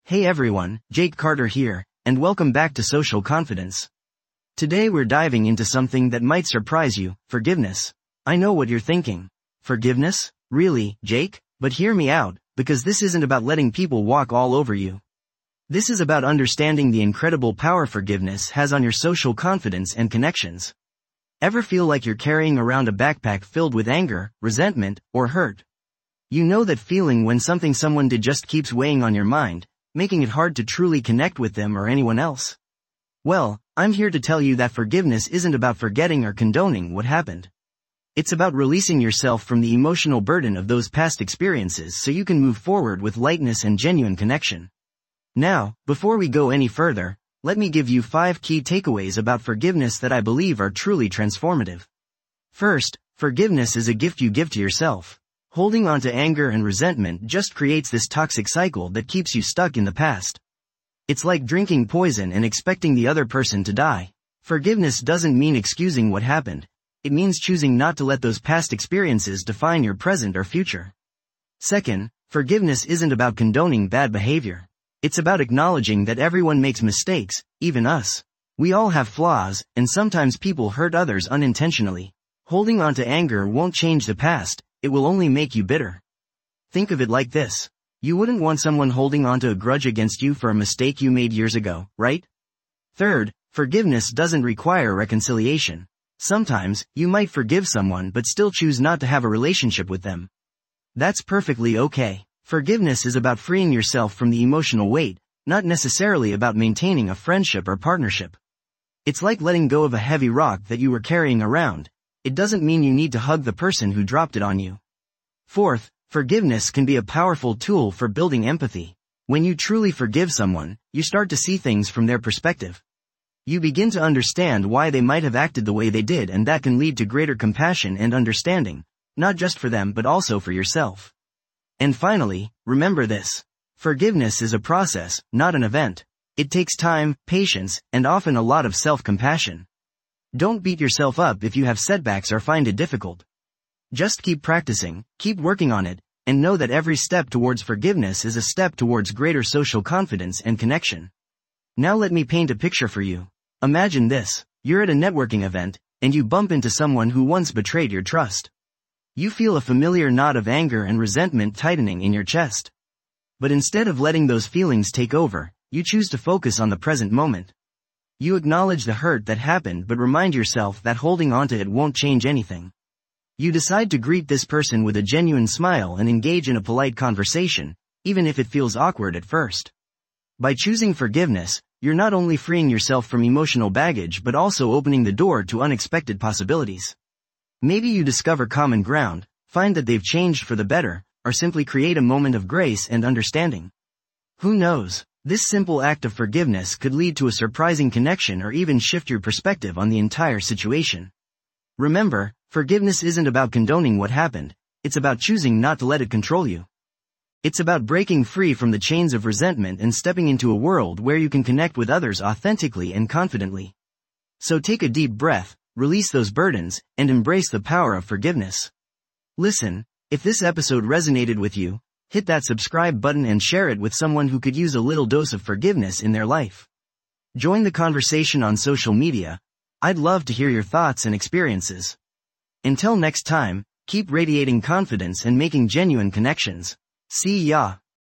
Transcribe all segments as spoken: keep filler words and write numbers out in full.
Hey everyone, Jake Carter here, and welcome back to Social Confidence. Today we're diving into something that might surprise you, forgiveness. I know what you're thinking. Forgiveness? Really, Jake? But hear me out, because this isn't about letting people walk all over you. This is about understanding the incredible power forgiveness has on your social confidence and connections. Ever feel like you're carrying around a backpack filled with anger, resentment, or hurt? You know that feeling when something someone did just keeps weighing on your mind, making it hard to truly connect with them or anyone else? Well, I'm here to tell you that forgiveness isn't about forgetting or condoning what happened. It's about releasing yourself from the emotional burden of those past experiences so you can move forward with lightness and genuine connection. Now, before we go any further, let me give you five key takeaways about forgiveness that I believe are truly transformative. First, forgiveness is a gift you give to yourself. Holding on to anger and resentment just creates this toxic cycle that keeps you stuck in the past. It's like drinking poison and expecting the other person to die. Forgiveness doesn't mean excusing what happened. It means choosing not to let those past experiences define your present or future. Second, forgiveness isn't about condoning bad behavior. It's about acknowledging that everyone makes mistakes, even us. We all have flaws, and sometimes people hurt others unintentionally. Holding on to anger won't change the past. It will only make you bitter. Think of it like this. You wouldn't want someone holding on to a grudge against you for a mistake you made years ago, right? Third, forgiveness doesn't require reconciliation. Sometimes, you might forgive someone but still choose not to have a relationship with them. That's perfectly okay. Forgiveness is about freeing yourself from the emotional weight, not necessarily about maintaining a friendship or partnership. It's like letting go of a heavy rock that you were carrying around. It doesn't mean you need to hug the person who dropped it on you. Fourth, forgiveness can be a powerful tool for building empathy. When you truly forgive someone, you start to see things from their perspective. You begin to understand why they might have acted the way they did, and that can lead to greater compassion and understanding, not just for them but also for yourself. And finally, remember this. Forgiveness is a process, not an event. It takes time, patience, and often a lot of self-compassion. Don't beat yourself up if you have setbacks or find it difficult. Just keep practicing, keep working on it, and know that every step towards forgiveness is a step towards greater social confidence and connection. Now let me paint a picture for you. Imagine this. You're at a networking event, and you bump into someone who once betrayed your trust. You feel a familiar knot of anger and resentment tightening in your chest. But instead of letting those feelings take over, you choose to focus on the present moment. You acknowledge the hurt that happened but remind yourself that holding onto it won't change anything. You decide to greet this person with a genuine smile and engage in a polite conversation, even if it feels awkward at first. By choosing forgiveness, you're not only freeing yourself from emotional baggage but also opening the door to unexpected possibilities. Maybe you discover common ground, find that they've changed for the better, or simply create a moment of grace and understanding. Who knows? This simple act of forgiveness could lead to a surprising connection or even shift your perspective on the entire situation. Remember, forgiveness isn't about condoning what happened, it's about choosing not to let it control you. It's about breaking free from the chains of resentment and stepping into a world where you can connect with others authentically and confidently. So take a deep breath, release those burdens, and embrace the power of forgiveness. Listen, if this episode resonated with you, hit that subscribe button and share it with someone who could use a little dose of forgiveness in their life. Join the conversation on social media. I'd love to hear your thoughts and experiences. Until next time, keep radiating confidence and making genuine connections. See ya.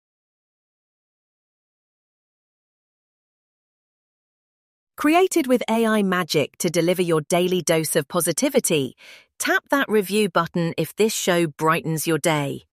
Created with A I magic to deliver your daily dose of positivity, tap that review button if this show brightens your day.